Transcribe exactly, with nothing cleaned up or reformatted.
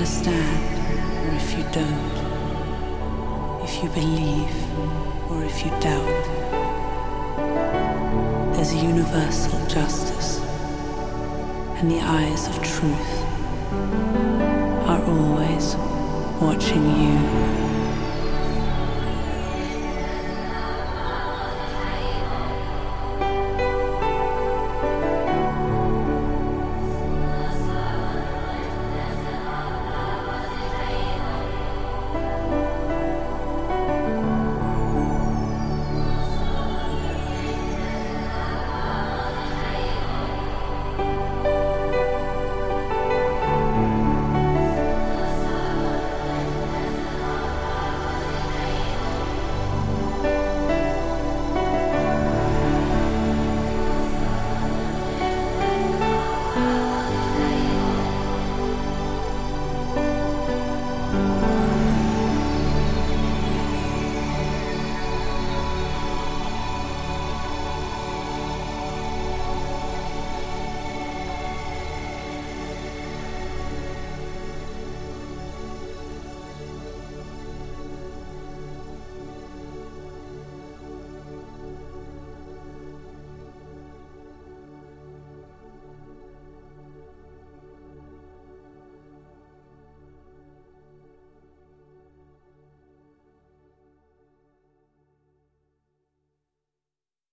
understand or if you don't, if you believe or if you doubt, there's a universal justice, and the eyes of truth are always watching you.